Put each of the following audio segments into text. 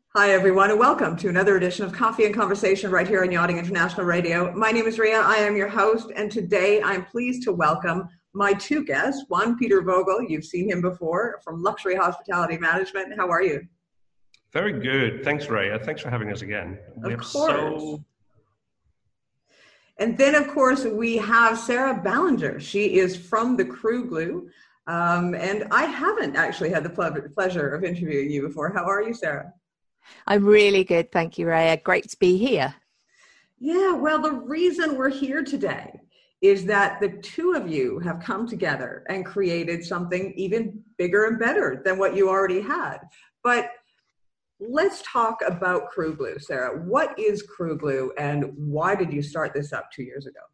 Hi, everyone, and welcome to another edition of Coffee and Conversation right here on Yachting International Radio. My name is Ria. I am your host, and today I'm pleased to welcome my two guests. One, Peter Vogel. You've seen him before from Luxury Hospitality Management. How are you? Very good. Thanks, Ria. Thanks for having us again. Of course. And then, of course, we have Sarah Ballinger. She is from the Crew Glue, and I haven't actually had the pleasure of interviewing you before. How are you, Sarah? I'm really good. Thank you, Raya. Great to be here. Yeah, well, the reason we're here today is that the two of you have come together and created something even bigger and better than what you already had. But let's talk about Crew Glue, Sarah. What is Crew Glue and why did you start this up 2 years ago?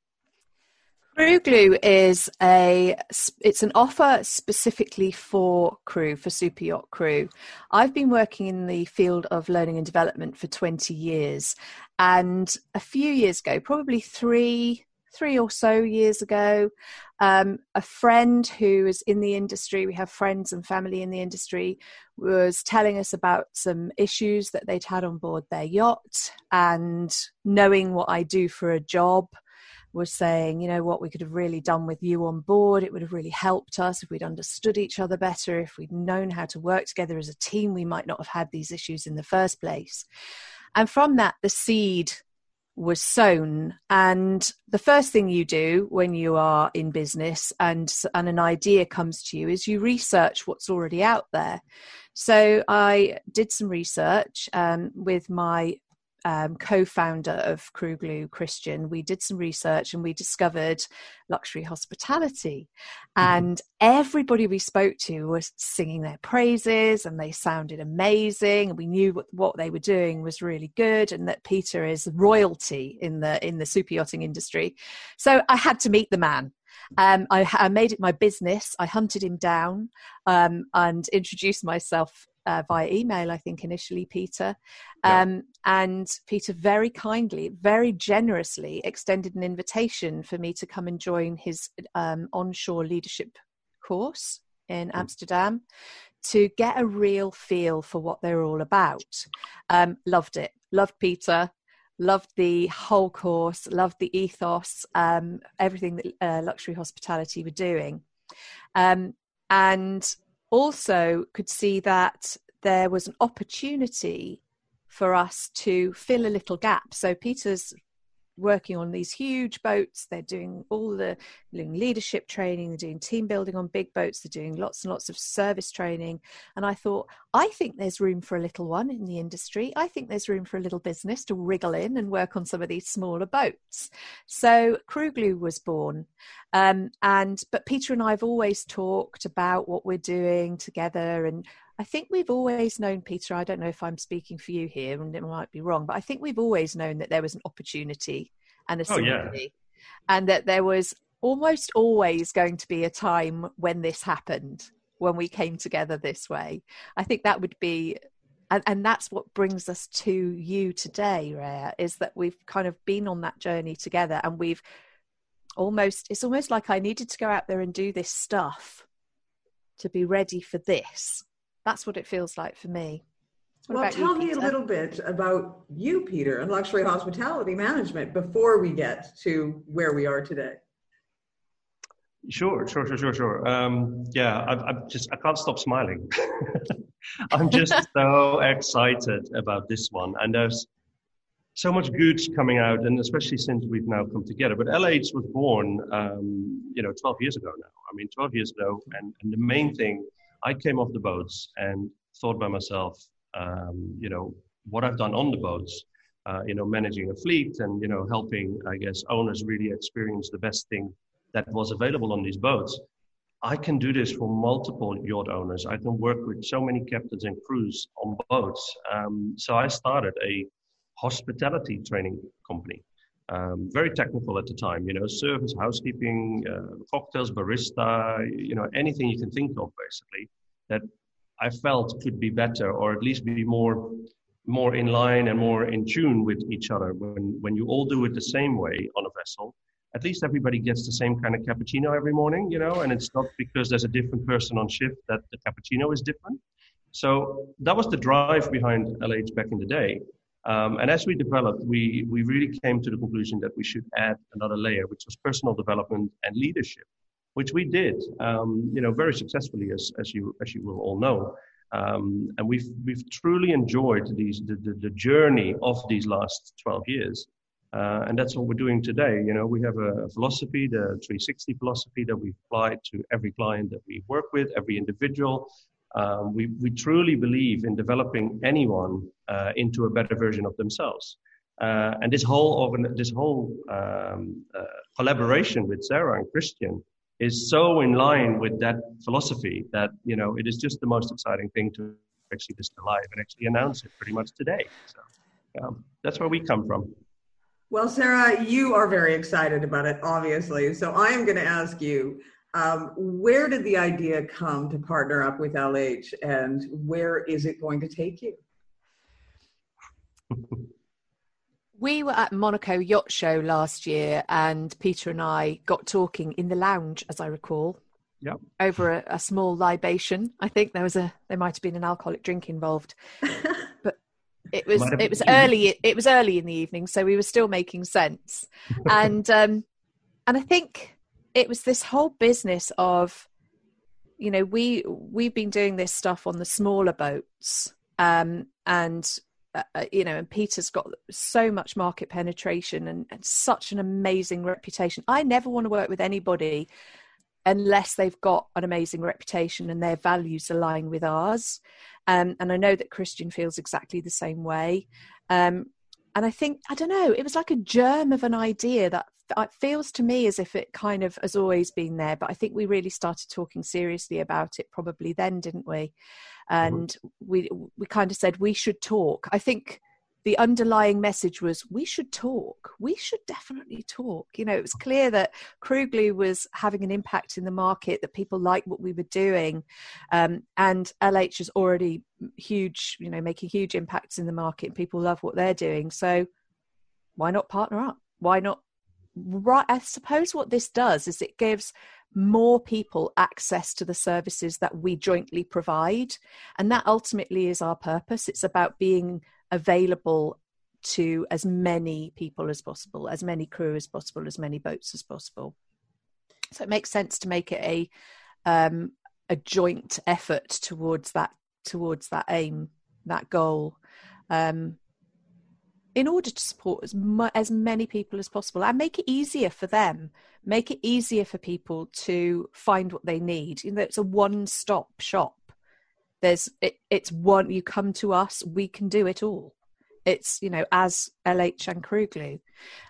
Crew Glue is it's an offer specifically for crew, for super yacht crew. I've been working in the field of learning and development for 20 years. And a few years ago, probably three or so years ago, a friend who is in the industry, we have friends and family in the industry, was telling us about some issues that they'd had on board their yacht, and knowing what I do for a job, was saying, you know what, we could have really done with you on board. It would have really helped us if we'd understood each other better, if we'd known how to work together as a team. We might not have had these issues in the first place. And from that, the seed was sown. And the first thing you do when you are in business and an idea comes to you is you research what's already out there. So I did some research with my co-founder of Crew Glue, Christian. We did some research and we discovered luxury hospitality, and everybody we spoke to was singing their praises and they sounded amazing, and we knew what they were doing was really good and that Peter is royalty in the super yachting industry. So I had to meet the man. I made it my business. I hunted him down and introduced myself via email, I think initially, Peter. And Peter very kindly, very generously extended an invitation for me to come and join his onshore leadership course in Amsterdam to get a real feel for what they're all about. Loved it. Loved Peter. Loved the whole course. Loved the ethos, everything that Luxury Hospitality were doing. And also could see that there was an opportunity for us to fill a little gap. So Peter's working on these huge boats. They're doing leadership training. They're doing team building on big boats. They're doing lots and lots of service training. And I thought, I think there's room for a little one in the industry. I think there's room for a little business to wriggle in and work on some of these smaller boats. So Crew Glue was born. But Peter and I have always talked about what we're doing together, and I think we've always known, Peter, I don't know if I'm speaking for you here and it might be wrong, but I think we've always known that there was an opportunity and a synergy, and that there was almost always going to be a time when this happened, when we came together this way. I think that would be, and that's what brings us to you today, Rhea, is that we've kind of been on that journey together, and it's almost like I needed to go out there and do this stuff to be ready for this. That's what it feels like for me. Well, tell me a little bit about you, Peter, and Luxury Hospitality Management before we get to where we are today. Sure. I can't stop smiling. I'm just so excited about this one. And there's so much good coming out, and especially since we've now come together. But LH was born, 12 years ago now. 12 years ago. And the main thing, I came off the boats and thought by myself, what I've done on the boats, managing a fleet and, helping, I guess, owners really experience the best thing that was available on these boats. I can do this for multiple yacht owners. I can work with so many captains and crews on boats. So I started a hospitality training company. Very technical at the time, service, housekeeping, cocktails, barista, anything you can think of, basically, that I felt could be better, or at least be more in line and more in tune with each other. When you all do it the same way on a vessel, at least everybody gets the same kind of cappuccino every morning, and it's not because there's a different person on shift that the cappuccino is different. So that was the drive behind LH back in the day. And as we developed, we really came to the conclusion that we should add another layer, which was personal development and leadership, which we did, very successfully, as you will all know. And we've truly enjoyed the journey of these last 12 years. And that's what we're doing today. We have a philosophy, the 360 philosophy, that we apply to every client that we work with, every individual. We truly believe in developing anyone into a better version of themselves. And this whole collaboration with Sarah and Christian is so in line with that philosophy that, it is just the most exciting thing to actually just live and actually announce it pretty much today. So that's where we come from. Well, Sarah, you are very excited about it, obviously. So I am going to ask you, where did the idea come to partner up with LH, and where is it going to take you? We were at Monaco Yacht Show last year, and Peter and I got talking in the lounge, as I recall, over a small libation. I think there might have been an alcoholic drink involved, but it was early. It was early in the evening, so we were still making sense, and I think it was this whole business of, we've been doing this stuff on the smaller boats, and Peter's got so much market penetration and such an amazing reputation. I never want to work with anybody unless they've got an amazing reputation and their values align with ours. And I know that Christian feels exactly the same way. And I think, I don't know, it was like a germ of an idea that it feels to me as if it kind of has always been there, but I think we really started talking seriously about it probably then, didn't we? And we kind of said we should talk. I think the underlying message was we should talk. We should definitely talk. It was clear that Crew Glue was having an impact in the market, that people liked what we were doing, and LH is already huge, making huge impacts in the market, and people love what they're doing. So why not partner up? Why not? Right, I suppose what this does is it gives more people access to the services that we jointly provide, and that ultimately is our purpose. It's about being available to as many people as possible, as many crew as possible, as many boats as possible. So it makes sense to make it a joint effort towards that aim, that goal. In order to support as many people as possible and make it easier for them, make it easier for people to find what they need. It's a one-stop shop. It's one, you come to us, we can do it all. It's, as LH and Crew Glue.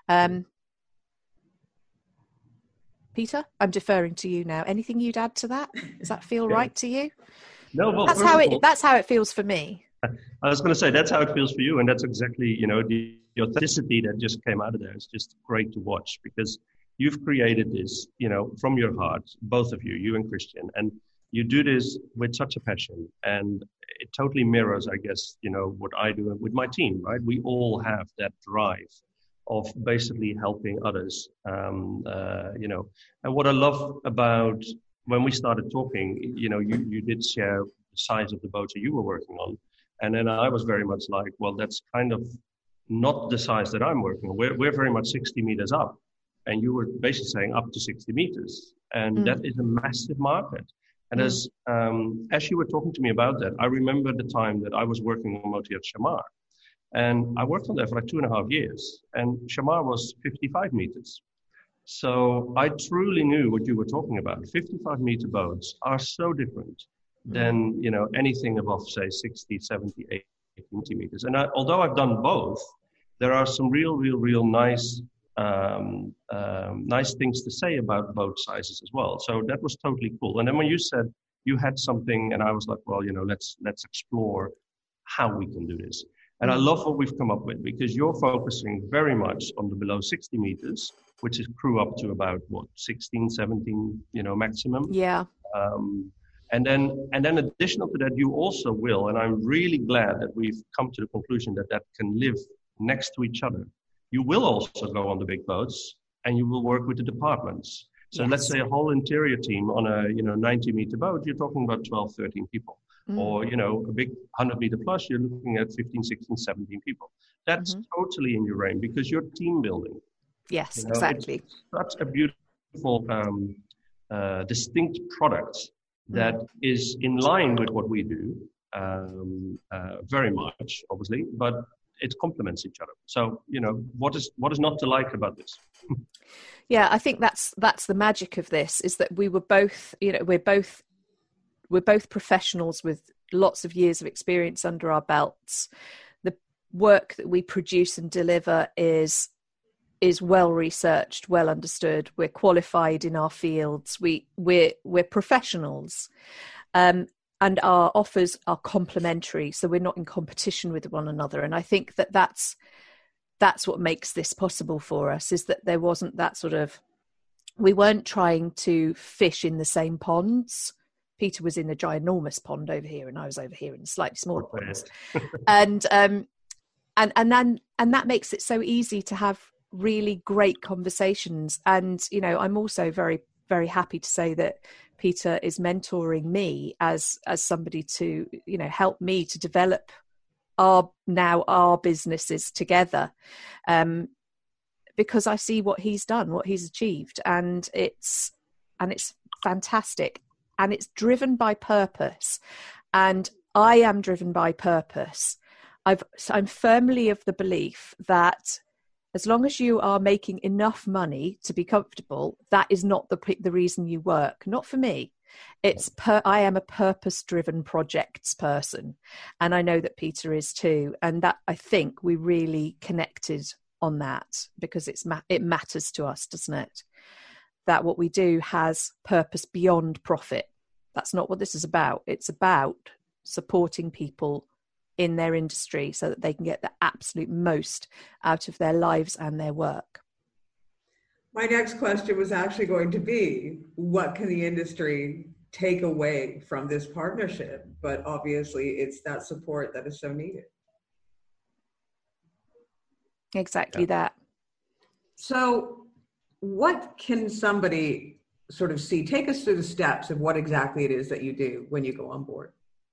Peter, I'm deferring to you now. Anything you'd add to that? Does that feel right to you? No, well, that's how it feels for me. I was going to say, that's how it feels for you. And that's exactly, the authenticity that just came out of there is just great to watch, because you've created this, from your heart, both of you and Christian, and you do this with such a passion, and it totally mirrors, I guess, what I do with my team, right? We all have that drive of basically helping others, and what I love about when we started talking, you did share the size of the boats that you were working on. And then I was very much like, well, that's kind of not the size that I'm working on. We're very much 60 meters up. And you were basically saying up to 60 meters. And that is a massive market. And as you were talking to me about that, I remember the time that I was working on Motor Yacht Shamar. And I worked on that for like 2.5 years. And Shamar was 55 meters. So I truly knew what you were talking about. 55-meter boats are so different than, anything above, say, 60, 70, 80 meters. And although I've done both, there are some real nice nice things to say about boat sizes as well. So that was totally cool. And then when you said you had something, and I was like, well, let's explore how we can do this. And I love what we've come up with, because you're focusing very much on the below 60 meters, which is crew up to about 16, 17, maximum. Yeah. And then additional to that, you also will, and I'm really glad that we've come to the conclusion that can live next to each other. You will also go on the big boats, and you will work with the departments. So Let's say a whole interior team on a 90-meter boat, you're talking about 12, 13 people. or, a big 100-meter plus, you're looking at 15, 16, 17 people. That's totally in your range because you're team building. Yes, exactly. It's such a beautiful, distinct product that is in line with what we do, very much, obviously, but it complements each other. So, what is not to like about this? Yeah, I think that's the magic of this, is that we were both, we're both professionals with lots of years of experience under our belts. The work that we produce and deliver is well researched, well understood. We're qualified in our fields. We're professionals, and our offers are complementary. So we're not in competition with one another. And I think that's what makes this possible for us, is that there wasn't that we weren't trying to fish in the same ponds. Peter was in a ginormous pond over here, and I was over here in slightly smaller ponds. And that makes it so easy to have really great conversations. And I'm also very, very happy to say that Peter is mentoring me as somebody to help me to develop our businesses together, because I see what he's done, what he's achieved, and it's fantastic, and it's driven by purpose, and I am driven by purpose. I'm firmly of the belief that as long as you are making enough money to be comfortable, that is not the reason you work. Not for me. I am a purpose-driven projects person, and I know that Peter is too. And that, I think, we really connected on that, because it matters to us, doesn't it? That what we do has purpose beyond profit. That's not what this is about. It's about supporting people in their industry so that they can get the absolute most out of their lives and their work. My next question was actually going to be, what can the industry take away from this partnership? But obviously it's that support that is so needed. Exactly that. So what can somebody sort of see? Take us through the steps of what exactly it is that you do when you go on board.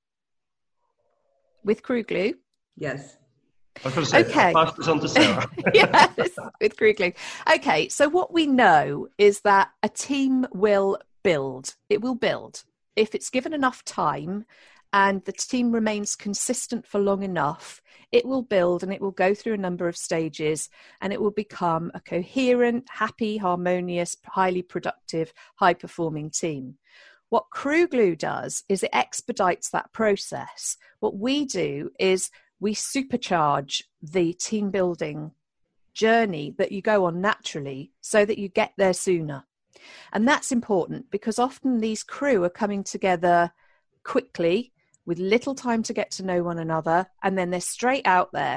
With Crew Glue? Yes. I was going to say, okay. I'll pass this on to Sarah. Yes, with Crew Glue. Okay, so what we know is that a team will build. It will build. If it's given enough time and the team remains consistent for long enough, it will build, and it will go through a number of stages, and it will become a coherent, happy, harmonious, highly productive, high-performing team. What Crew Glue does is it expedites that process. What we do is we supercharge the team building journey that you go on naturally so that you get there sooner. And that's important, because often these crew are coming together quickly with little time to get to know one another, and then they're straight out there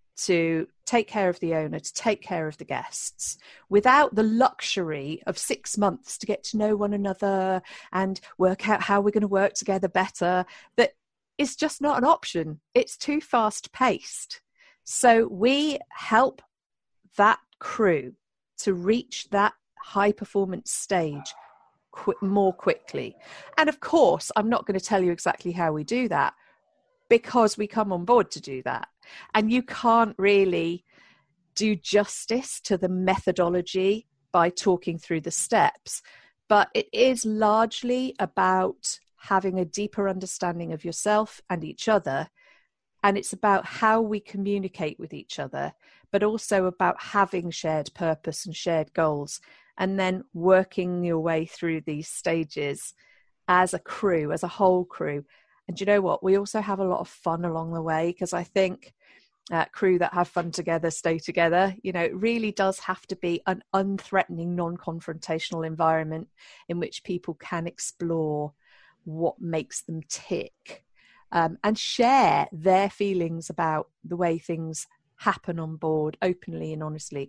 to take care of the owner, to take care of the guests, without the luxury of 6 months to get to know one another and work out how we're going to work together better. That is just not an option. It's too fast paced. So we help that crew to reach that high performance stage more quickly. And of course, I'm not going to tell you exactly how we do that, because we come on board to do that. And you can't really do justice to the methodology by talking through the steps. But it is largely about having a deeper understanding of yourself and each other. And it's about how we communicate with each other, but also about having shared purpose and shared goals, and then working your way through these stages as a crew, as a whole crew. And you know what? We also have a lot of fun along the way, because I think crew that have fun together stay together. It really does have to be an unthreatening, non-confrontational environment in which people can explore what makes them tick, and share their feelings about the way things happen on board openly and honestly.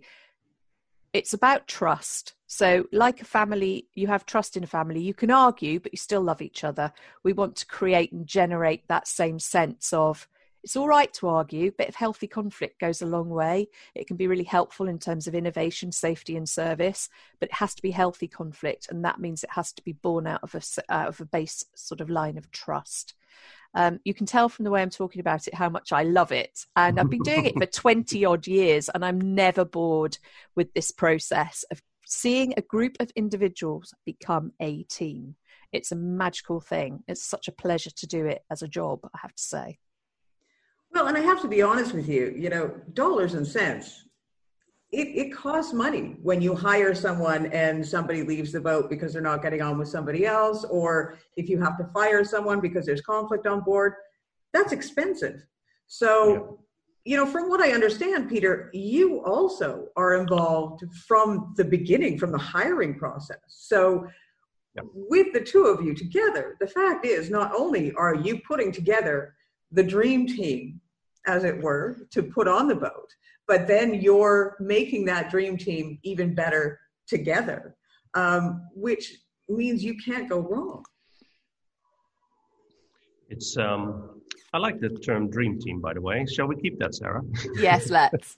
It's about trust. So like a family, you have trust in a family. You can argue, but you still love each other. We want to create and generate that same sense of, it's all right to argue, but if healthy conflict goes a long way, it can be really helpful in terms of innovation, safety and service, but it has to be healthy conflict. And that means it has to be born out of a base sort of line of trust. You can tell from the way I'm talking about it how much I love it. And I've been doing it for 20 odd years, and I'm never bored with this process of seeing a group of individuals become a team. It's a magical thing. It's such a pleasure to do it as a job, I have to say. Well, and I have to be honest with you, dollars and cents, it costs money when you hire someone and somebody leaves the boat because they're not getting on with somebody else, or if you have to fire someone because there's conflict on board, that's expensive. So, from what I understand, Peter, you also are involved from the beginning, from the hiring process. So with the two of you together, the fact is, not only are you putting together the dream team, as it were, to put on the boat, but then you're making that dream team even better together, which means you can't go wrong. It's I like the term dream team, by the way. Shall we keep that, Sarah? Yes, let's.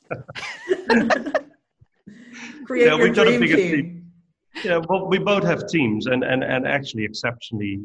Create your dream team. Yeah, well, we both have teams and actually exceptionally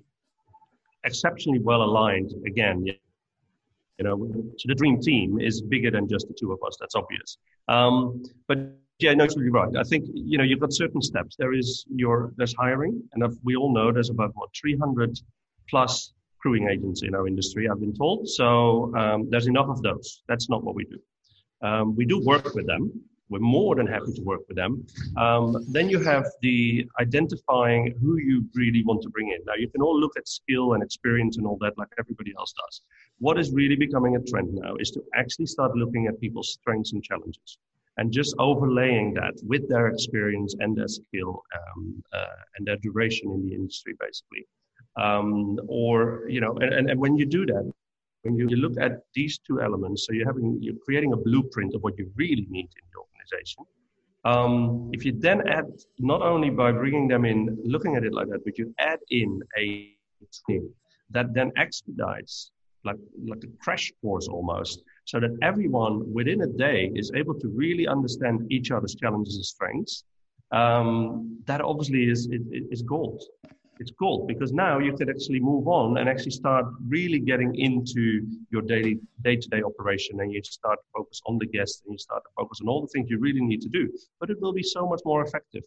well aligned again. So the dream team is bigger than just the two of us. That's obvious. But yeah, no, absolutely right. I think, you've got certain steps. There's hiring, and we all know there's about 300 plus crewing agents in our industry, I've been told. So there's enough of those. That's not what we do. We do work with them. We're more than happy to work with them. Then you have the identifying who you really want to bring in. Now, you can all look at skill and experience and all that like everybody else does. What is really becoming a trend now is to actually start looking at people's strengths and challenges and just overlaying that with their experience and their skill and their duration in the industry, basically. And when you do that, when you look at these two elements, so you're creating a blueprint of what you really need in your organization. If you then add, not only by bringing them in, looking at it like that, but you add in a thing that then expedites, like a crash course almost, so that everyone within a day is able to really understand each other's challenges and strengths. That obviously is gold. It's gold, because now you can actually move on and actually start really getting into your day-to-day operation, and you start to focus on the guests and you start to focus on all the things you really need to do. But it will be so much more effective.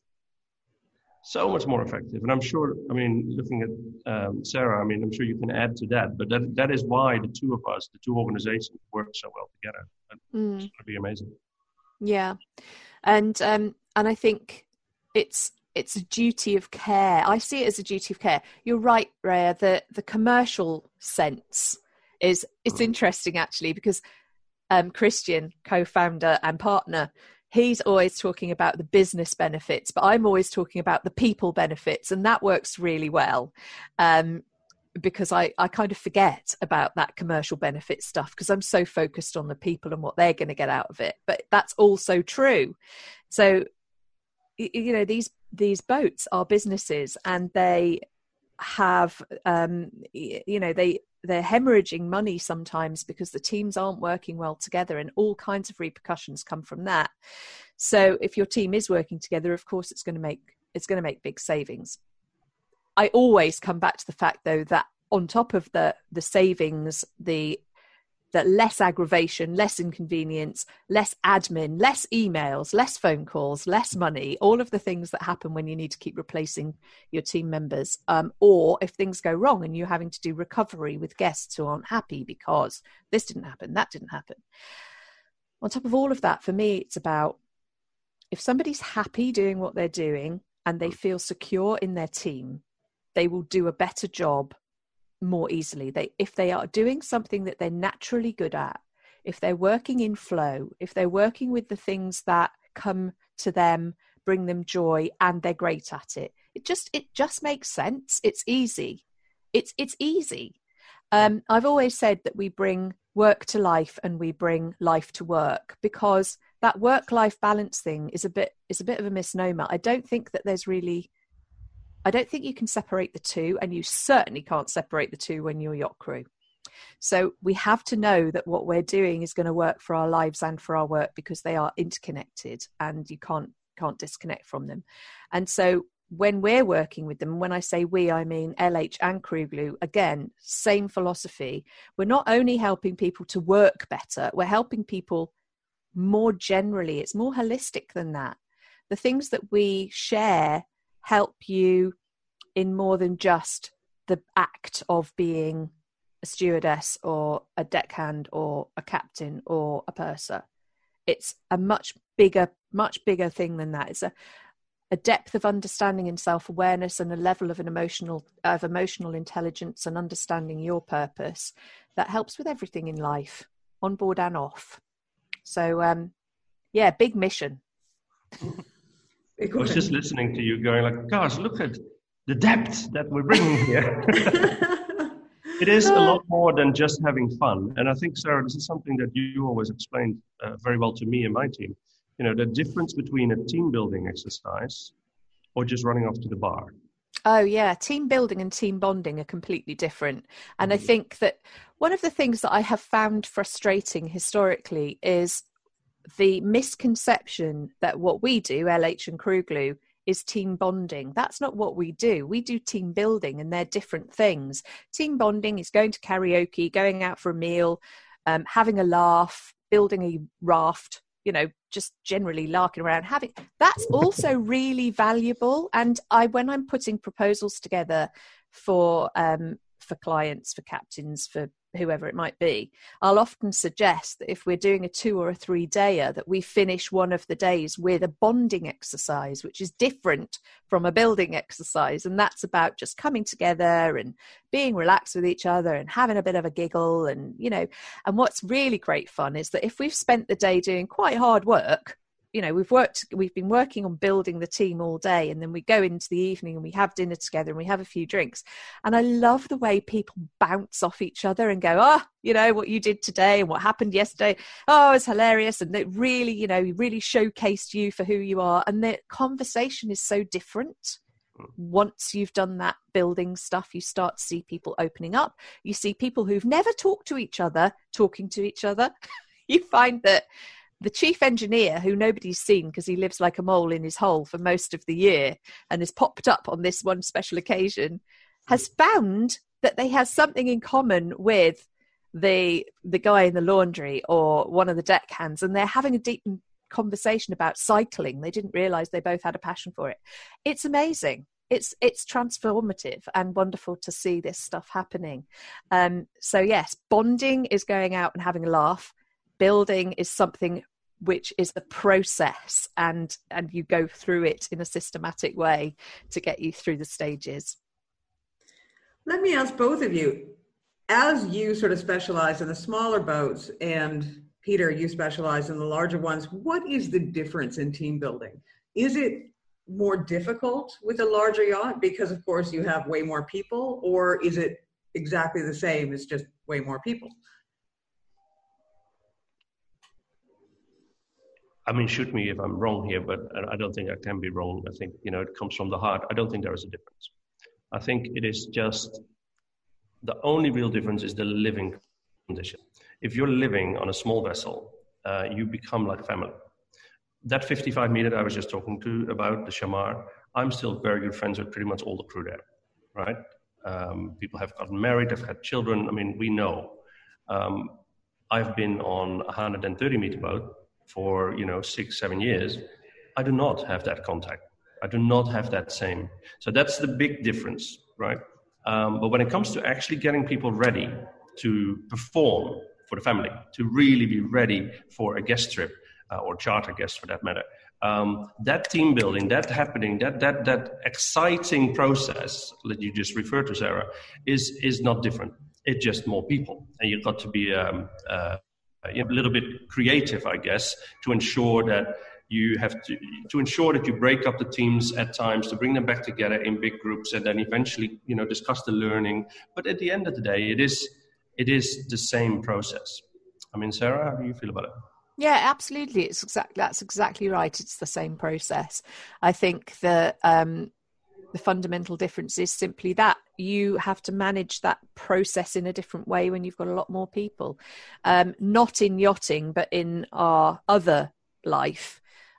So much more effective. And I'm sure, looking at Sarah, I'm sure you can add to that. But that is why the two of us, the two organizations, work so well together. It's going to be amazing. Yeah. And I think it's a duty of care. I see it as a duty of care. You're right, Rhea. The commercial sense it's interesting, actually, because Christian, co-founder and partner, he's always talking about the business benefits, but I'm always talking about the people benefits, and that works really well. Because I kind of forget about that commercial benefit stuff because I'm so focused on the people and what they're going to get out of it. But that's also true. So, these boats are businesses, and they have, they're hemorrhaging money sometimes because the teams aren't working well together, and all kinds of repercussions come from that. So if your team is working together, of course, it's going to make big savings. I always come back to the fact, though, that on top of the savings, that less aggravation, less inconvenience, less admin, less emails, less phone calls, less money, all of the things that happen when you need to keep replacing your team members, or if things go wrong and you're having to do recovery with guests who aren't happy because this didn't happen, that didn't happen. On top of all of that, for me, it's about if somebody's happy doing what they're doing and they feel secure in their team, they will do a better job more easily. If they are doing something that they're naturally good at, if they're working in flow, if they're working with the things that come to them, bring them joy, and they're great at it, it just makes sense. It's easy. It's easy. I've always said that we bring work to life and we bring life to work, because that work-life balance thing is a bit of a misnomer. I don't think you can separate the two, and you certainly can't separate the two when you're yacht crew. So we have to know that what we're doing is going to work for our lives and for our work, because they are interconnected and you can't disconnect from them. And so when we're working with them, when I say we, I mean LH and Kruglu, again, same philosophy. We're not only helping people to work better, we're helping people more generally. It's more holistic than that. The things that we share help you in more than just the act of being a stewardess or a deckhand or a captain or a purser. It's a much bigger thing than that. It's a depth of understanding and self-awareness and a level of emotional intelligence and understanding your purpose that helps with everything in life, on board and off. So, big mission. I was just listening to you going like, gosh, look at the depth that we're bringing here. It is a lot more than just having fun. And I think, Sarah, this is something that you always explained very well to me and my team. You know, the difference between a team building exercise or just running off to the bar. Oh, yeah. Team building and team bonding are completely different. And I think that one of the things that I have found frustrating historically is the misconception that what we do, LH and Kruglu, is team bonding. That's not what we do. We do team building, and they're different things. Team bonding is going to karaoke, going out for a meal, having a laugh, building a raft, you know, just generally larking around. That's also really valuable. And when I'm putting proposals together for clients, for captains, for whoever it might be, I'll often suggest that if we're doing a 2 or a 3 dayer, that we finish one of the days with a bonding exercise, which is different from a building exercise. And that's about just coming together and being relaxed with each other and having a bit of a giggle. And, you know, and what's really great fun is that if we've spent the day doing quite hard work, you know, we've been working on building the team all day, and then we go into the evening and we have dinner together and we have a few drinks. And I love the way people bounce off each other and go, you know, what you did today and what happened yesterday. Oh, it's hilarious. And it really, you know, really showcased you for who you are. And the conversation is so different. Once you've done that building stuff, you start to see people opening up. You see people who've never talked to each other talking to each other. You find that the chief engineer, who nobody's seen because he lives like a mole in his hole for most of the year and has popped up on this one special occasion, has found that they have something in common with the guy in the laundry or one of the deckhands, and they're having a deep conversation about cycling. They didn't realize they both had a passion for it. It's amazing. It's transformative and wonderful to see this stuff happening. So yes, bonding is going out and having a laugh. Building is something which is the process, and you go through it in a systematic way to get you through the stages. Let me ask both of you, as you sort of specialize in the smaller boats, and Peter, you specialize in the larger ones, what is the difference in team building? Is it more difficult with a larger yacht because, of course, you have way more people, or is it exactly the same, it's just way more people? I mean, shoot me if I'm wrong here, but I don't think I can be wrong. I think, you know, it comes from the heart. I don't think there is a difference. I think it is just the only real difference is the living condition. If you're living on a small vessel, you become like family. That 55 meter that I was just talking to about, the Shamar, I'm still very good friends with pretty much all the crew there, right? People have gotten married, they've had children. I mean, we know. I've been on a 130 meter boat for 6-7 years. I do not have that contact. I do not have that same. So that's the big difference, right? But when it comes to actually getting people ready to perform for the family, to really be ready for a guest trip or charter guest for that matter, that team building, that happening, that exciting process that you just referred to, Sarah, is not different. It's just more people, and you've got to be a little bit creative, I guess, to ensure that you have to ensure that you break up the teams at times, to bring them back together in big groups, and then eventually, discuss the learning. But at the end of the day, it is the same process. I mean, Sarah, how do you feel about it? Yeah, absolutely. That's exactly right. It's the same process. I think that the fundamental difference is simply that you have to manage that process in a different way when you've got a lot more people. Not in yachting, but in our other life.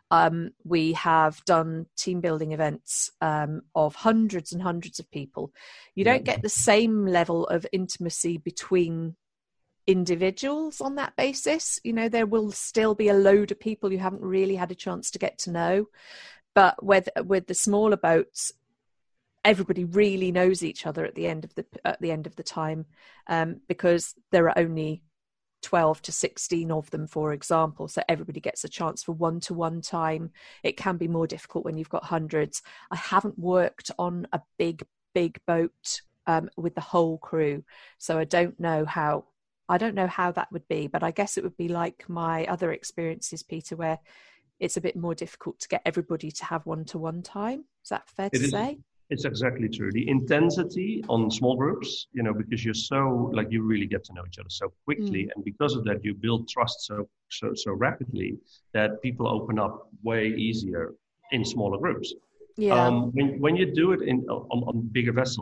We have done team building events of hundreds and hundreds of people. You don't get the same level of intimacy between individuals on that basis. You know, there will still be a load of people you haven't really had a chance to get to know. But with the smaller boats, everybody really knows each other at the end of the time, because there are only 12 to 16 of them, for example. So everybody gets a chance for one-to-one time. It can be more difficult when you've got hundreds. I haven't worked on a big boat with the whole crew, so I don't know how that would be, but I guess it would be like my other experiences, Peter, where it's a bit more difficult to get everybody to have one-to-one time. Is that fair to say? It's exactly true. The intensity on small groups, you know, because you're so, like, you really get to know each other so quickly. And because of that, you build trust so rapidly that people open up way easier in smaller groups. Yeah. When you do it on bigger vessels,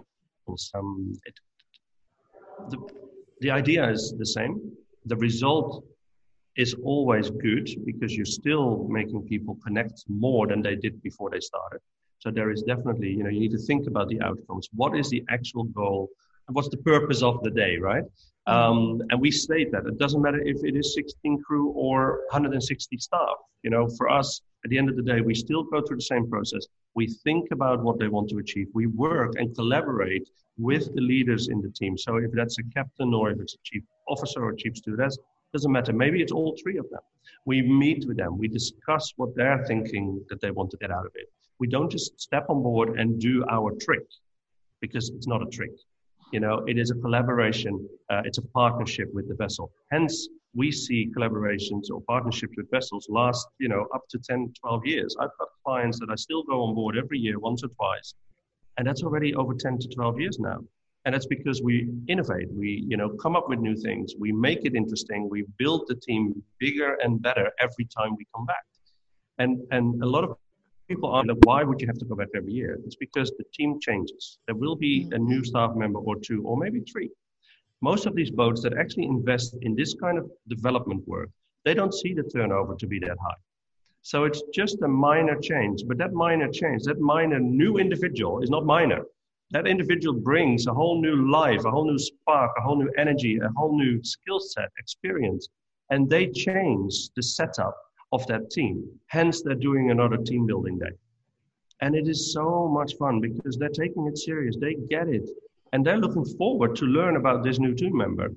the idea is the same. The result is always good because you're still making people connect more than they did before they started. So there is definitely, you know, you need to think about the outcomes. What is the actual goal? And what's the purpose of the day, right? And we state that it doesn't matter if it is 16 crew or 160 staff. You know, for us, at the end of the day, we still go through the same process. We think about what they want to achieve. We work and collaborate with the leaders in the team. So if that's a captain or if it's a chief officer or chief stewardess, doesn't matter. Maybe it's all three of them. We meet with them. We discuss what they're thinking that they want to get out of it. We don't just step on board and do our trick, because it's not a trick. You know, it is a collaboration. It's a partnership with the vessel. Hence, we see collaborations or partnerships with vessels last, you know, up to 10, 12 years. I've got clients that I still go on board every year, once or twice. And that's already over 10 to 12 years now. And that's because we innovate. We, you know, come up with new things. We make it interesting. We build the team bigger and better every time we come back. And a lot of people are like, why would you have to go back every year? It's because the team changes. There will be a new staff member or two, or maybe three. Most of these boats that actually invest in this kind of development work, they don't see the turnover to be that high. So it's just a minor change. But that minor change, that minor new individual is not minor. That individual brings a whole new life, a whole new spark, a whole new energy, a whole new skill set, experience. And they change the setup of that team. Hence, they're doing another team building day. And it is so much fun because they're taking it serious. They get it. And they're looking forward to learn about this new team member.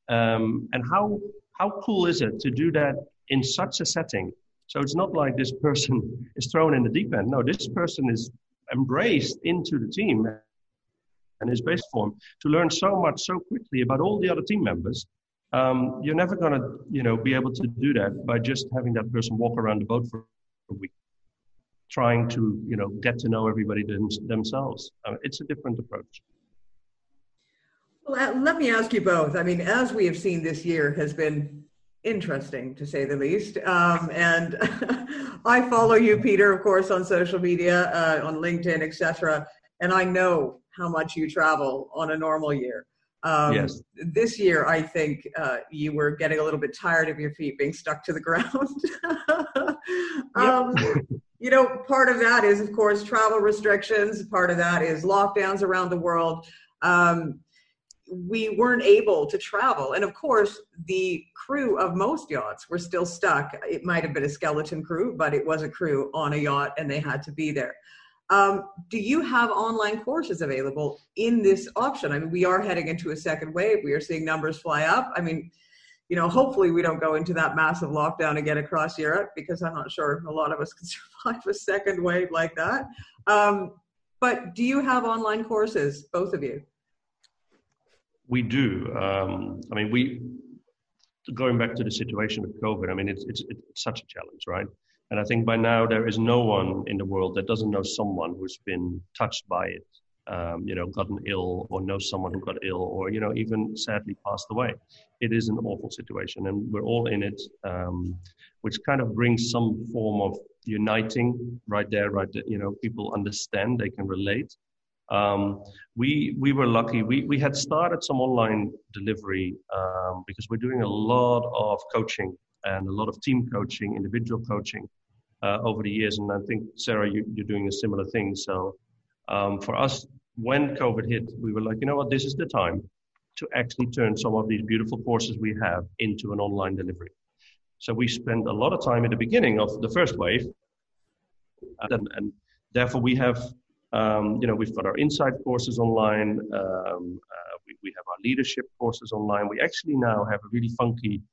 And how cool is it to do that in such a setting? So it's not like this person is thrown in the deep end. No, this person is embraced into the team and is based form to learn so much so quickly about all the other team members. You're never going to, you know, be able to do that by just having that person walk around the boat for a week, trying to, you know, get to know everybody themselves. It's a different approach. Well, let me ask you both. I mean, as we have seen, this year has been interesting, to say the least. And I follow you, Peter, of course, on social media, on LinkedIn, etc. And I know how much you travel on a normal year. Yes. This year, I think you were getting a little bit tired of your feet being stuck to the ground. You know, part of that is, of course, travel restrictions. Part of that is lockdowns around the world. We weren't able to travel. And of course, the crew of most yachts were still stuck. It might have been a skeleton crew, but it was a crew on a yacht and they had to be there. Do you have online courses available in this option? I mean, we are heading into a second wave. We are seeing numbers fly up. I mean, you know, hopefully we don't go into that massive lockdown again across Europe, because I'm not sure a lot of us can survive a second wave like that. But do you have online courses, both of you? We do. I mean, going back to the situation with COVID, I mean, it's such a challenge, right? And I think by now there is no one in the world that doesn't know someone who's been touched by it, you know, gotten ill, or knows someone who got ill, or, you know, even sadly passed away. It is an awful situation, and we're all in it, which kind of brings some form of uniting right there, you know, people understand, they can relate. We were lucky. We had started some online delivery because we're doing a lot of coaching and a lot of team coaching, individual coaching. over the years. And I think, Sarah, you're doing a similar thing. So for us, when COVID hit, we were like, you know what, this is the time to actually turn some of these beautiful courses we have into an online delivery. So we spent a lot of time at the beginning of the first wave, and therefore we have, we've got our insight courses online. We have our leadership courses online. We actually now have a really funky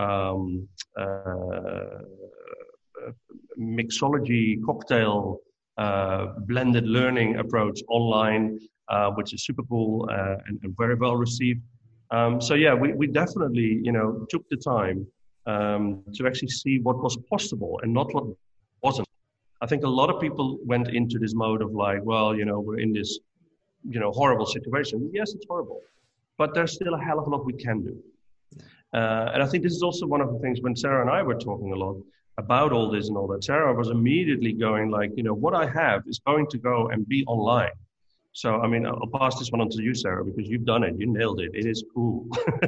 mixology cocktail blended learning approach online, which is super cool and very well received. So yeah, we definitely took the time to actually see what was possible and not what wasn't. I think a lot of people went into this mode of like, well, we're in this horrible situation. Yes, it's horrible, but there's still a hell of a lot we can do. And I think this is also one of the things when Sarah and I were talking a lot about all this and all that, Sarah was immediately going like, what I have is going to go and be online. So, I mean, I'll pass this one on to you, Sarah, because you've done it. You nailed it. It is cool.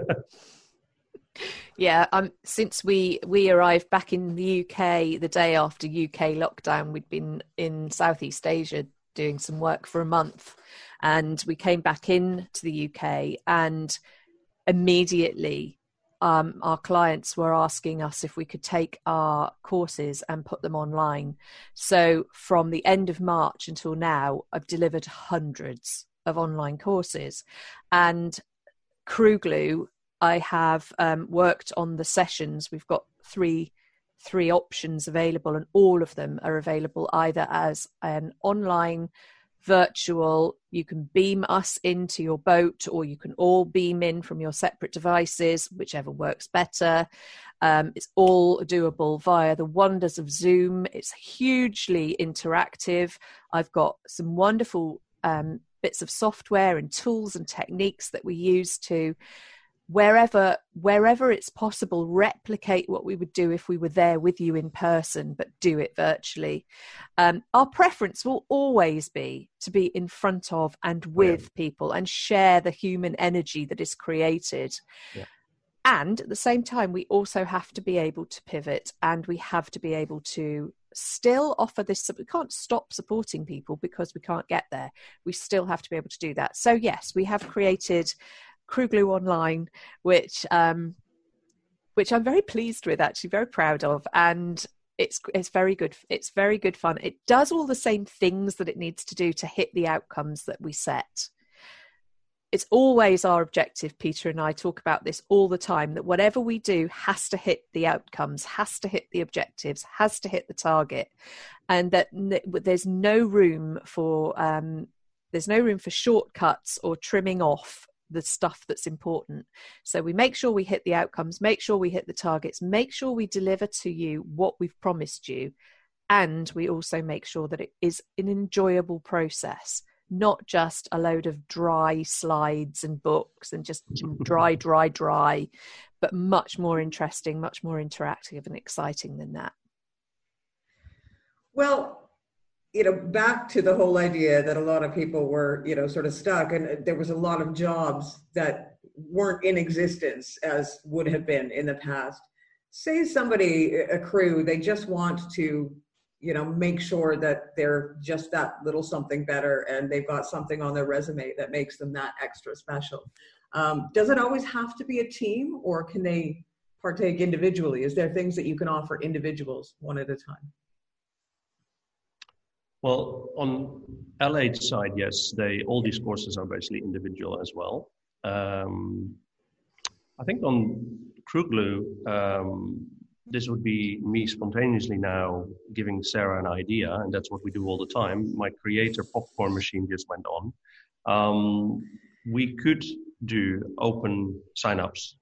Yeah, since we arrived back in the UK the day after UK lockdown, we'd been in Southeast Asia doing some work for a month, and we came back in to the UK, and immediately our clients were asking us if we could take our courses and put them online. So from the end of March until now, I've delivered hundreds of online courses. And Crew Glue, I have worked on the sessions. We've got three options available, and all of them are available either as an online virtual, you can beam us into your boat, or you can all beam in from your separate devices, whichever works better. It's all doable via the wonders of Zoom. It's hugely interactive. I've got some wonderful bits of software and tools and techniques that we use to, wherever it's possible, replicate what we would do if we were there with you in person, but do it virtually. Our preference will always be to be in front of and with people and share the human energy that is created. Yeah. And at the same time, we also have to be able to pivot, and we have to be able to still offer this. We can't stop supporting people because we can't get there. We still have to be able to do that. So yes, we have created Crew Glue Online, which I'm very pleased with, actually very proud of, and it's very good. It's very good fun. It does all the same things that it needs to do to hit the outcomes that we set. It's always our objective. Peter and I talk about this all the time, that whatever we do has to hit the outcomes, has to hit the objectives, has to hit the target, and that there's no room for shortcuts or trimming off the stuff that's important. So we make sure we hit the outcomes, make sure we hit the targets, make sure we deliver to you what we've promised you, and we also make sure that it is an enjoyable process, not just a load of dry slides and books and just dry, but much more interesting, much more interactive and exciting than that. Well, back to the whole idea that a lot of people were, sort of stuck, and there was a lot of jobs that weren't in existence as would have been in the past. Say somebody, a crew, they just want to, make sure that they're just that little something better, and they've got something on their resume that makes them that extra special. Does it always have to be a team, or can they partake individually? Is there things that you can offer individuals one at a time? Well, on LH side, yes, all these courses are basically individual as well. I think on Crew Glue, this would be me spontaneously now giving Sarah an idea, and that's what we do all the time. My creator popcorn machine just went on. We could do open signups,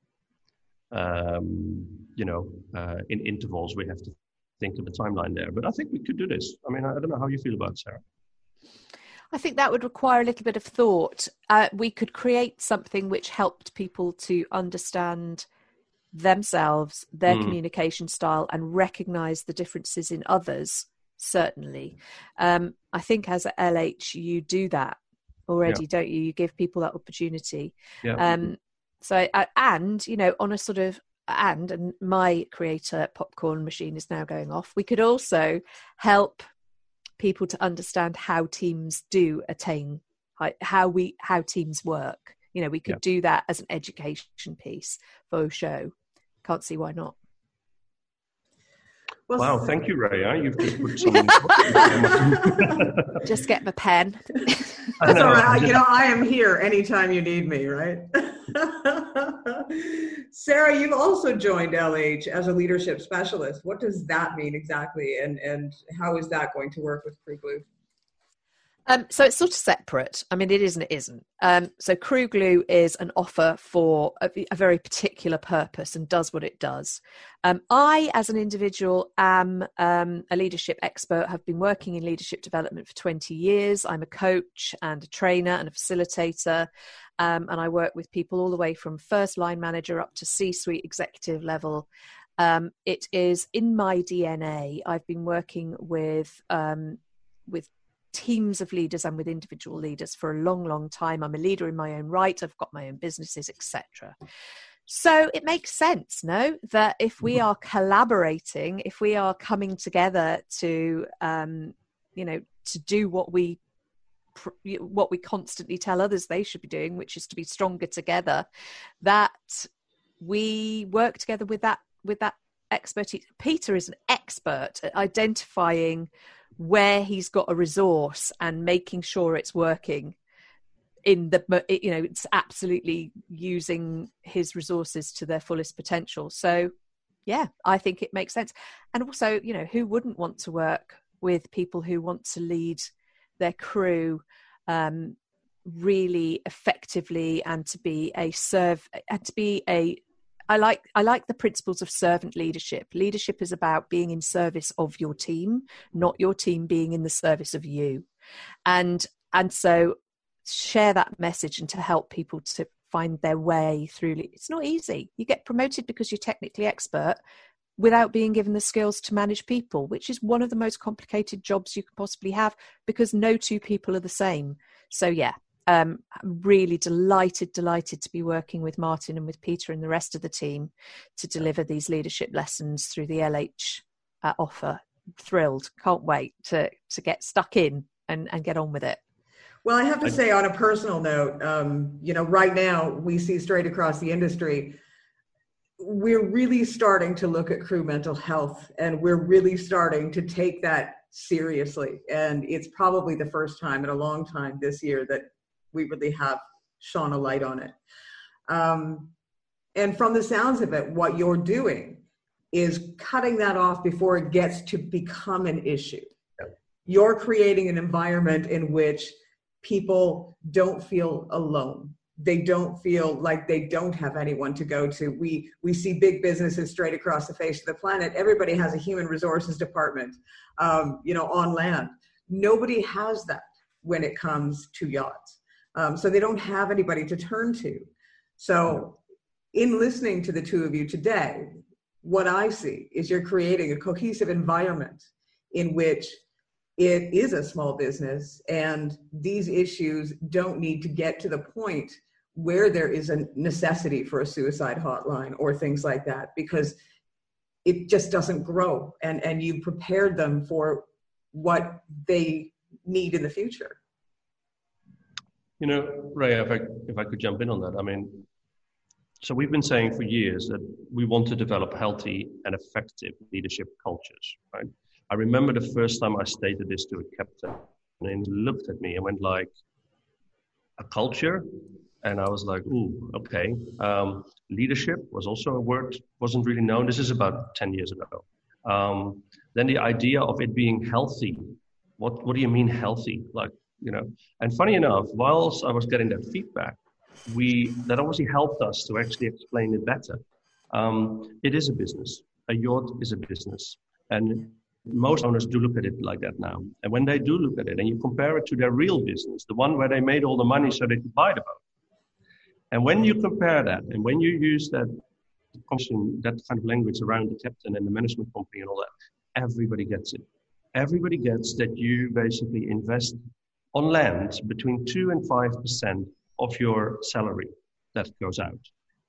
in intervals. We have to think of the timeline there, but I think we could do this. I mean, I don't know how you feel about it, Sarah. I think that would require a little bit of thought. We could create something which helped people to understand themselves, their communication style, and recognize the differences in others, certainly. I think as a LH, you do that already, don't you? You give people that opportunity. Yeah. On a sort of and my creator popcorn machine is now going off, we could also help people to understand how teams do attain, how teams work. We could do that as an education piece for a show. Can't see why not. Wow, thank you, Raya. You've just put some... Just get my pen. That's all right. I am here anytime you need me, right? Sarah, you've also joined LH as a leadership specialist. What does that mean exactly? And how is that going to work with Crew Glue? So it's sort of separate. I mean, it is and it isn't. So Crew Glue is an offer for a very particular purpose and does what it does. I, as an individual, am a leadership expert, have been working in leadership development for 20 years. I'm a coach and a trainer and a facilitator. And I work with people all the way from first line manager up to C-suite executive level. It is in my DNA. I've been working with teams of leaders and with individual leaders for a long, long time. I'm a leader in my own right. I've got my own businesses, etc. So it makes sense, no, that if we are collaborating, if we are coming together to, to do what we constantly tell others they should be doing, which is to be stronger together, that we work together with that expertise. Peter is an expert at identifying where he's got a resource and making sure it's working it's absolutely using his resources to their fullest potential. So yeah, I think it makes sense. And also, who wouldn't want to work with people who want to lead their crew really effectively and to be I like the principles of servant leadership. Leadership is about being in service of your team, not your team being in the service of you. And so share that message and to help people to find their way through. It's not easy. You get promoted because you're technically expert without being given the skills to manage people, which is one of the most complicated jobs you could possibly have because no two people are the same. So yeah. Really delighted to be working with Martin and with Peter and the rest of the team to deliver these leadership lessons through the LH offer. Thrilled, can't wait to get stuck in and get on with it. Well, I have to say on a personal note, right now we see straight across the industry, we're really starting to look at crew mental health and we're really starting to take that seriously. And it's probably the first time in a long time this year that we really have shone a light on it. And from the sounds of it, what you're doing is cutting that off before it gets to become an issue. You're creating an environment in which people don't feel alone. They don't feel like they don't have anyone to go to. We see big businesses straight across the face of the planet. Everybody has a human resources department, on land. Nobody has that when it comes to yachts. So they don't have anybody to turn to. So in listening to the two of you today, what I see is you're creating a cohesive environment in which it is a small business and these issues don't need to get to the point where there is a necessity for a suicide hotline or things like that, because it just doesn't grow and you prepared them for what they need in the future. Ray, if I could jump in on that, so we've been saying for years that we want to develop healthy and effective leadership cultures, right? I remember the first time I stated this to a captain and he looked at me and went like, a culture? And I was like, ooh, okay. Leadership was also a word, wasn't really known. This is about 10 years ago. Then the idea of it being healthy. What do you mean healthy? And funny enough, whilst I was getting that feedback, that obviously helped us to actually explain it better. It is a business. A yacht is a business. And most owners do look at it like that now. And when they do look at it and you compare it to their real business, the one where they made all the money so they could buy the boat. And when you compare that and when you use that kind of language around the captain and the management company and all that, everybody gets it. Everybody gets that you basically invest on land between 2 and 5% of your salary that goes out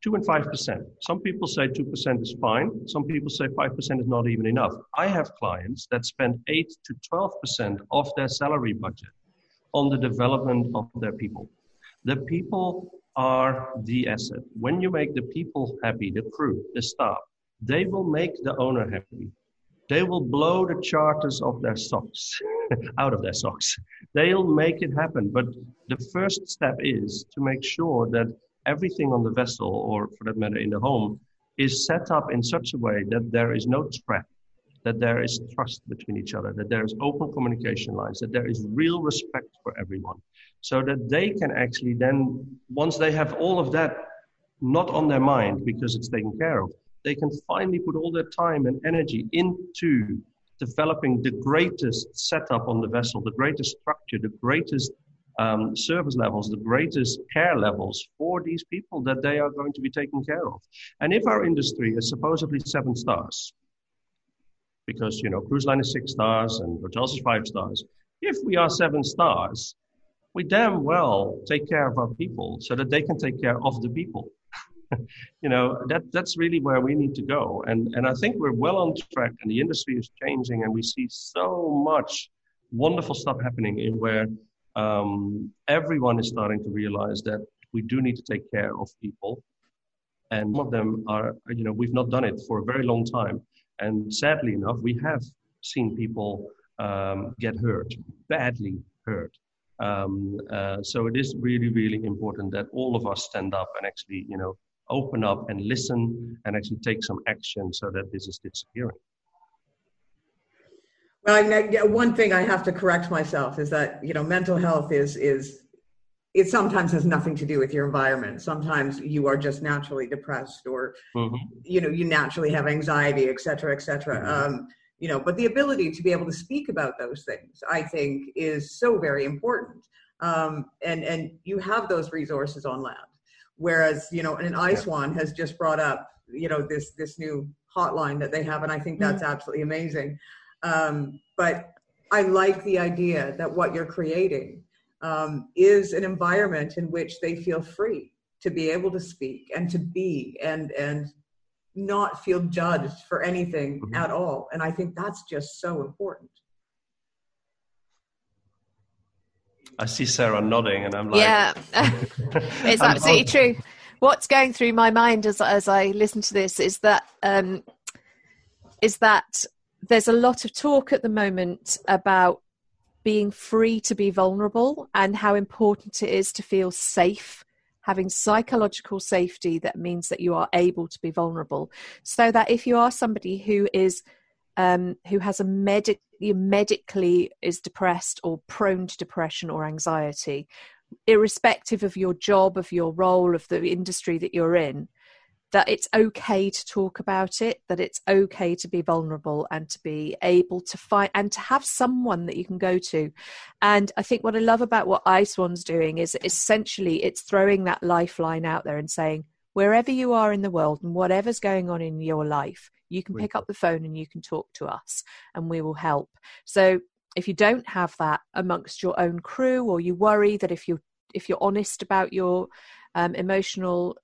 2 and 5%. Some people say 2% is fine. Some people say 5% is not even enough. I have clients that spend 8 to 12% of their salary budget on the development of their people. The people are the asset. When you make the people happy, the crew, the staff, they will make the owner happy. They will blow the charters of their socks, out of their socks. They'll make it happen. But the first step is to make sure that everything on the vessel, or for that matter in the home, is set up in such a way that there is no trap, that there is trust between each other, that there is open communication lines, that there is real respect for everyone, so that they can actually then, once they have all of that not on their mind because it's taken care of, they can finally put all their time and energy into developing the greatest setup on the vessel, the greatest structure, the greatest service levels, the greatest care levels for these people that they are going to be taken care of. And if our industry is supposedly 7 stars, because, cruise line is 6 stars and hotels is 5 stars, if we are 7 stars, we damn well take care of our people so that they can take care of the people. That's really where we need to go. And I think we're well on track, and the industry is changing, and we see so much wonderful stuff happening in where everyone is starting to realize that we do need to take care of people. And some of them are, we've not done it for a very long time. And sadly enough, we have seen people get hurt, badly hurt. So it is really, really important that all of us stand up and actually, open up and listen and actually take some action so that this is disappearing. Well, one thing I have to correct myself is that, mental health is it sometimes has nothing to do with your environment. Sometimes you are just naturally depressed, or, you naturally have anxiety, et cetera, et cetera. Mm-hmm. But the ability to be able to speak about those things, I think, is so very important. And you have those resources on land. Whereas, and ISWAN has just brought up, this new hotline that they have. And I think that's absolutely amazing. But I like the idea that what you're creating is an environment in which they feel free to be able to speak and to be and not feel judged for anything at all. And I think that's just so important. I see Sarah nodding, and I'm like, yeah, it's absolutely true. What's going through my mind as I listen to this is that there's a lot of talk at the moment about being free to be vulnerable and how important it is to feel safe, having psychological safety. That means that you are able to be vulnerable, so that if you are somebody who is who has medically is depressed or prone to depression or anxiety, irrespective of your job, of your role, of the industry that you're in, that it's okay to talk about it, that it's okay to be vulnerable and to be able to find and to have someone that you can go to. And I think what I love about what ISWAN's doing is essentially it's throwing that lifeline out there and saying, wherever you are in the world and whatever's going on in your life, you can pick up the phone and you can talk to us and we will help. So if you don't have that amongst your own crew, or you worry that if you're honest about your emotional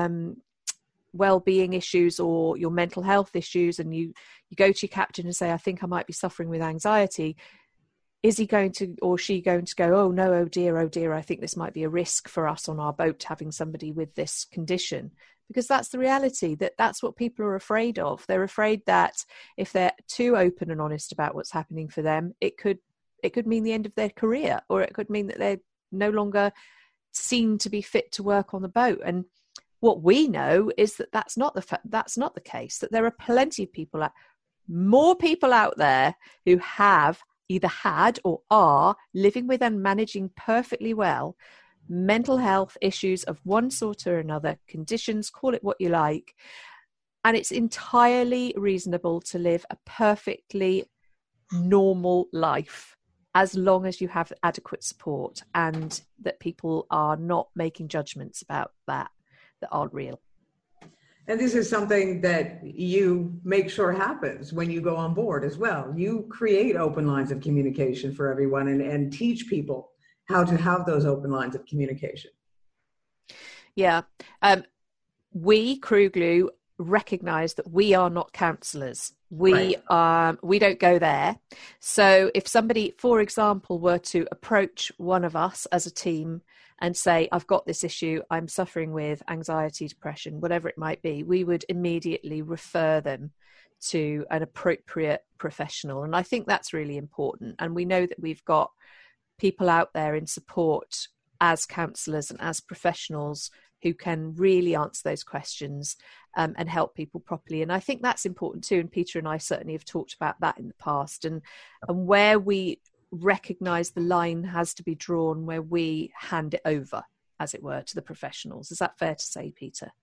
well-being issues or your mental health issues, and you go to your captain and say, I think I might be suffering with anxiety, is he going to, or she going to go, oh no, oh dear, I think this might be a risk for us on our boat having somebody with this condition? Because that's the reality, that's what people are afraid of. They're afraid that if they're too open and honest about what's happening for them, it could mean the end of their career, or it could mean that they're no longer seen to be fit to work on the boat. And what we know is that that's not the case, that there are plenty of people, more people out there who have either had or are living with and managing perfectly well mental health issues of one sort or another, conditions, call it what you like. And it's entirely reasonable to live a perfectly normal life as long as you have adequate support and that people are not making judgments about that aren't real. And this is something that you make sure happens when you go on board as well. You create open lines of communication for everyone and teach people how to have those open lines of communication. Yeah. we, Crew Glue, recognize that we are not counsellors. We don't go there. So if somebody, for example, were to approach one of us as a team and say, I've got this issue, I'm suffering with anxiety, depression, whatever it might be, we would immediately refer them to an appropriate professional. And I think that's really important. And we know that we've got people out there in support as counsellors and as professionals who can really answer those questions and help people properly. And I think that's important too. And Peter and I certainly have talked about that in the past, and where we recognise the line has to be drawn, where we hand it over, as it were, to the professionals. Is that fair to say, Peter?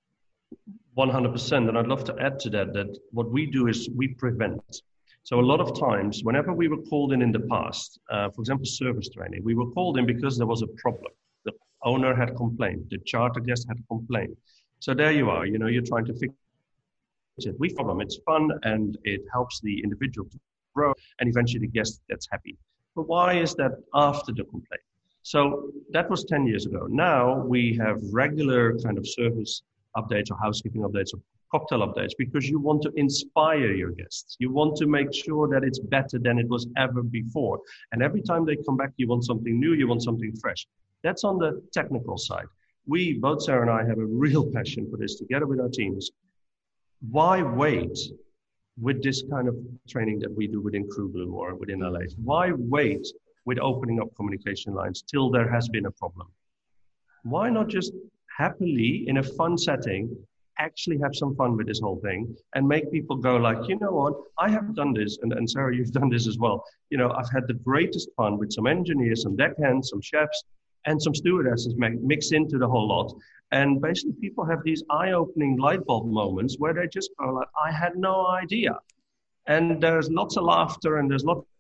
100%. And I'd love to add to that what we do is we prevent. So a lot of times, whenever we were called in the past, for example, service training, we were called in because there was a problem. The owner had complained, the charter guest had complained. So there you are, you're trying to fix it. We problem. It's fun and it helps the individual to grow, and eventually the guest gets happy. But why is that after the complaint? So that was 10 years ago. Now we have regular kind of service updates or housekeeping updates or cocktail updates, because you want to inspire your guests. You want to make sure that it's better than it was ever before. And every time they come back, you want something new, you want something fresh. That's on the technical side. We, both Sarah and I, have a real passion for this together with our teams. Why wait with this kind of training that we do within Crew Glue or within LH? Why wait with opening up communication lines till there has been a problem? Why not just happily, in a fun setting, actually have some fun with this whole thing and make people go like, you know what, I have done this, and Sarah, you've done this as well. I've had the greatest fun with some engineers, some deckhands, some chefs, and some stewardesses mixed into the whole lot. And basically people have these eye-opening light bulb moments where they just go like, I had no idea. And there's lots of laughter and there's lots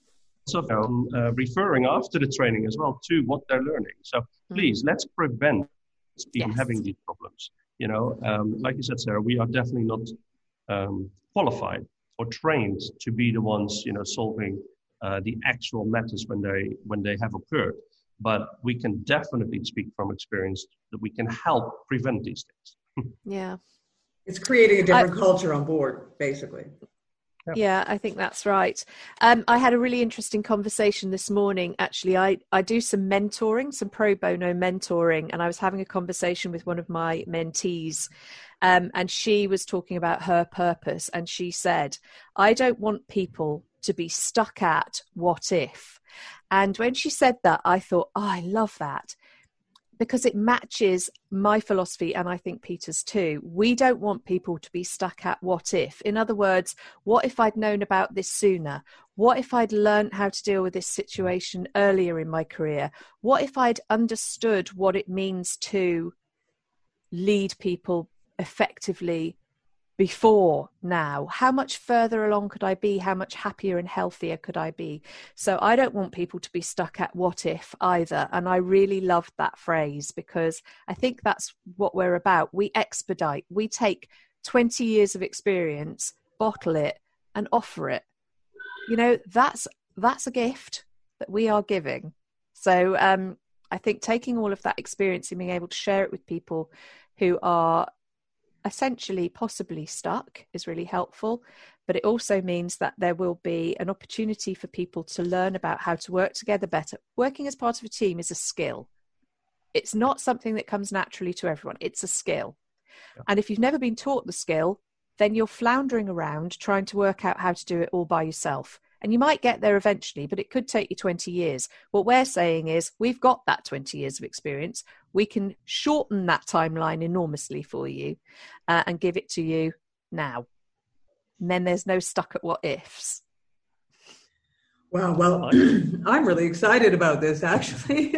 of referring after the training as well to what they're learning. So please, let's prevent even having these problems. Like you said, Sarah, we are definitely not qualified or trained to be the ones, solving the actual matters when they have occurred. But we can definitely speak from experience that we can help prevent these things. Yeah. It's creating a different culture on board, basically. Yeah, I think that's right. I had a really interesting conversation this morning. Actually, I do some mentoring, some pro bono mentoring, and I was having a conversation with one of my mentees, and she was talking about her purpose. And she said, I don't want people to be stuck at what if. And when she said that, I thought, I love that, because it matches my philosophy, and I think Peter's too. We don't want people to be stuck at what if. In other words, what if I'd known about this sooner? What if I'd learned how to deal with this situation earlier in my career? What if I'd understood what it means to lead people effectively before now? How much further along could I be? How much happier and healthier could I be? So I don't want people to be stuck at what if either. And I really loved that phrase, because I think that's what we're about. We expedite. We take 20 years of experience, bottle it and offer it. That's a gift that we are giving. So I think taking all of that experience and being able to share it with people who are essentially possibly stuck is really helpful. But it also means that there will be an opportunity for people to learn about how to work together better. Working as part of a team is a skill. It's not something that comes naturally to everyone. It's a skill. Yeah. And if you've never been taught the skill, then you're floundering around trying to work out how to do it all by yourself. And you might get there eventually, but it could take you 20 years. What we're saying is we've got that 20 years of experience. We can shorten that timeline enormously for you and give it to you now. And then there's no stuck at what ifs. Wow, well, I'm really excited about this, actually.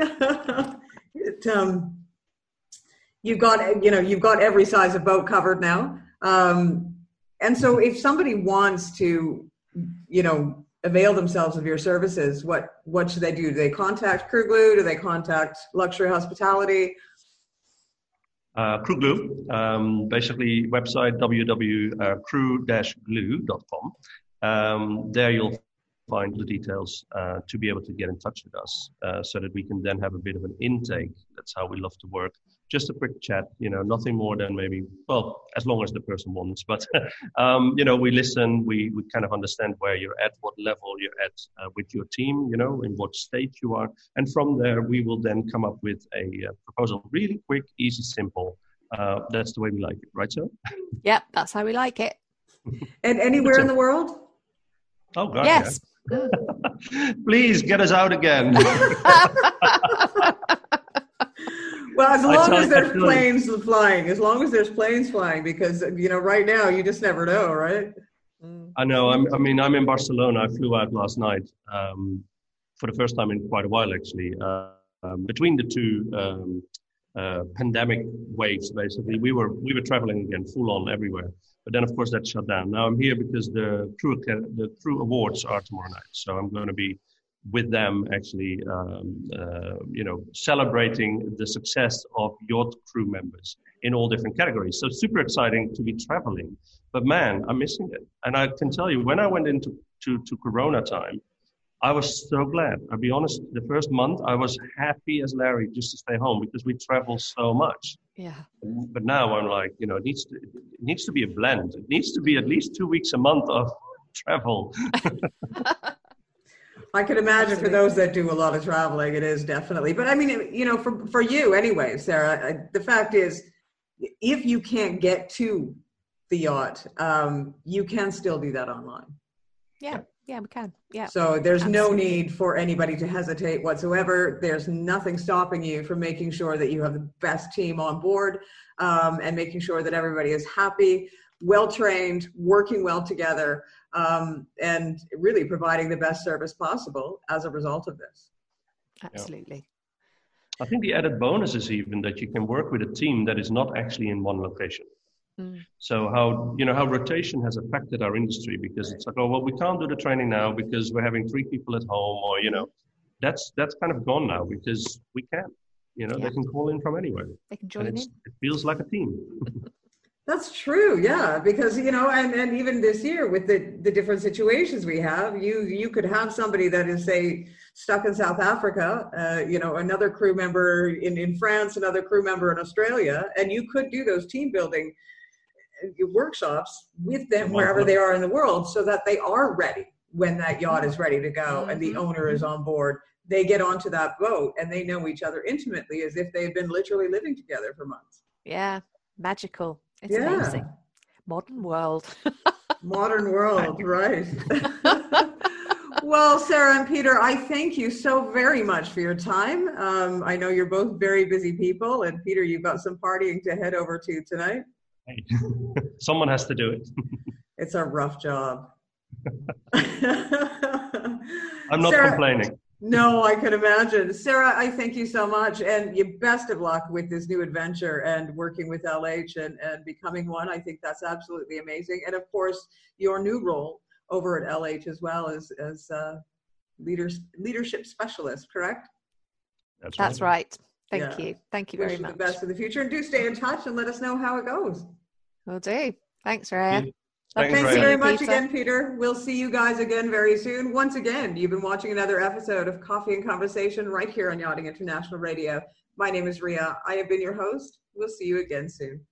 You've got every size of boat covered now. And so if somebody wants to, avail themselves of your services, what should they do? Do they contact Crew Glue? Do they contact Luxury Hospitality? Crew Glue, basically website www.crew-glue.com. There you'll find the details to be able to get in touch with us so that we can then have a bit of an intake. That's how we love to work just a quick chat, nothing more than maybe, well, as long as the person wants, but, we listen, we kind of understand where you're at, what level you're at with your team, in what state you are. And from there, we will then come up with a proposal, really quick, easy, simple. That's the way we like it, right, Sarah? Yep, that's how we like it. And anywhere in the world? Oh, God, yes. Yeah. Please get us out again. Well, as long as there's planes flying, because, right now you just never know, right? I know. I'm in Barcelona. I flew out last night for the first time in quite a while, actually. Between the two pandemic waves, basically, we were traveling again, full on everywhere. But then, of course, that shut down. Now I'm here because the crew awards are tomorrow night, so I'm going to be with them, actually, celebrating the success of yacht crew members in all different categories. So super exciting to be traveling. But man, I'm missing it. And I can tell you, when I went into Corona time, I was so glad. I'll be honest, the first month I was happy as Larry just to stay home because we travel so much. Yeah. But now I'm like, it needs to be a blend. It needs to be at least 2 weeks a month of travel. I can imagine for those that do a lot of traveling, it is definitely. But I mean, for you anyway, Sarah, the fact is, if you can't get to the yacht, you can still do that online. Yeah. Yeah, we can. Yeah. So there's no need for anybody to hesitate whatsoever. There's nothing stopping you from making sure that you have the best team on board, and making sure that everybody is happy, well-trained, working well together, and really providing the best service possible as a result of this. Absolutely. I think the added bonus is even that you can work with a team that is not actually in one location. So how rotation has affected our industry, because it's like, oh, well, we can't do the training now because we're having 3 people at home, or, that's kind of gone now because we can, they can call in from anywhere. They can join in. It feels like a team. That's true. Yeah. Because, and even this year with the different situations we have, you could have somebody that is, say, stuck in South Africa, another crew member in France, another crew member in Australia, and you could do those team building workshops with them wherever they are in the world, so that they are ready when that yacht is ready to go and the owner is on board. They get onto that boat and they know each other intimately as if they've been literally living together for months. Yeah, magical. It's amazing. Modern world. Modern world, right. Well, Sarah and Peter, I thank you so very much for your time. I know you're both very busy people, and Peter, you've got some partying to head over to tonight. Someone has to do it. It's a rough job. I'm not complaining. No, I can imagine. Sarah, I thank you so much, and you best of luck with this new adventure and working with LH and becoming one. I think that's absolutely amazing. And of course, your new role over at LH as well as leadership specialist, correct? That's right. Thank you. Thank you very much. Wish you the best for the future, and do stay in touch and let us know how it goes. Will do. Thanks, Rhea. Thanks very much again, Peter. We'll see you guys again very soon. Once again, you've been watching another episode of Coffee and Conversation right here on Yachting International Radio. My name is Rhea. I have been your host. We'll see you again soon.